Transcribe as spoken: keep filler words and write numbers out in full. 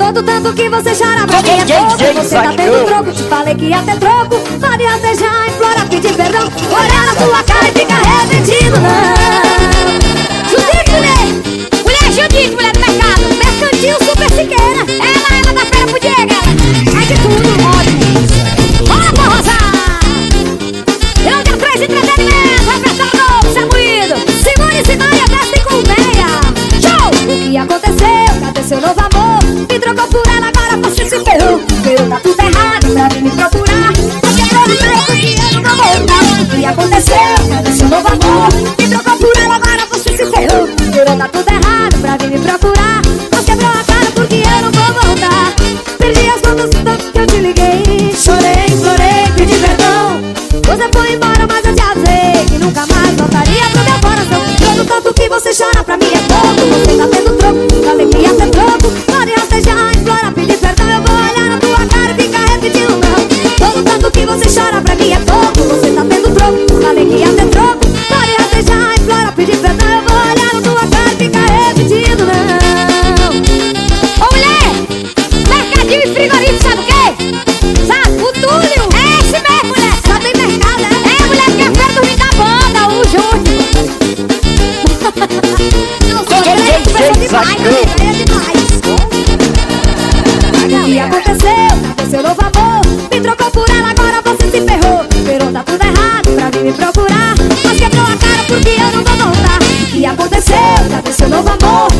Todo tanto que você chora pra mim é pouco. Você tá tendo troco, te falei que ia ter troco. Pode rastejar, implora, pedir perdão. Olhar na tua cara e fica arrependido, não. Judite, mulher. Mulher Judite, mulher do mercado. Mercantil Super Siqueira. Ela, ela da feira pro Diego, ela. É de tudo, ótimo. Bora, porrosa. Eu de três entretenimento. Repertório novo, Samuído. Simone Sinaia, desce com meia. Show! O que aconteceu? Cadê seu novo amor? Me trocou por ela, agora você se ferrou. Ferrou, tá tudo errado pra vir me procurar. Você quebrou o troco que eu não vou voltar. O que aconteceu? Cadê seu novo amor? Me trocou por ela, agora você se ferrou. Ferrou, tá tudo errado pra vir me procurar. Você quebrou a cara porque eu não vou voltar. Perdi as contas do tanto que eu te liguei. Chorei, chorei, pedi perdão. Você foi embora, mas eu te avisei que nunca mais voltaria pro meu coração. Todo tanto que você chora pra mim é pouco. Você tá tendo troco, falei que ia ter troco. Pode rastejar, implora, pedir perdão. Eu vou olhar na tua cara e ficar repetindo não. Todo tanto que você chora pra mim é pouco. Você tá tendo troco, falei que ia ter troco. Pode rastejar, implora, pedir perdão. Eu vou olhar na tua cara e ficar repetindo não. Ô mulher, mercadinho e frigorífico, sabe o quê? Sabe? O Túlio. É esse mesmo, mulher. Só tem mercado, é? É, mulher, que é feira do Rio da Banda, o Júnior. Não sou direito, pensa demais, é demais. O que aconteceu? Cadê seu novo amor? Me trocou por ela, agora você se ferrou. Ferrou, tá tudo errado pra vir me procurar. Mas quebrou a cara porque eu não vou voltar. O que aconteceu? Cadê seu novo amor?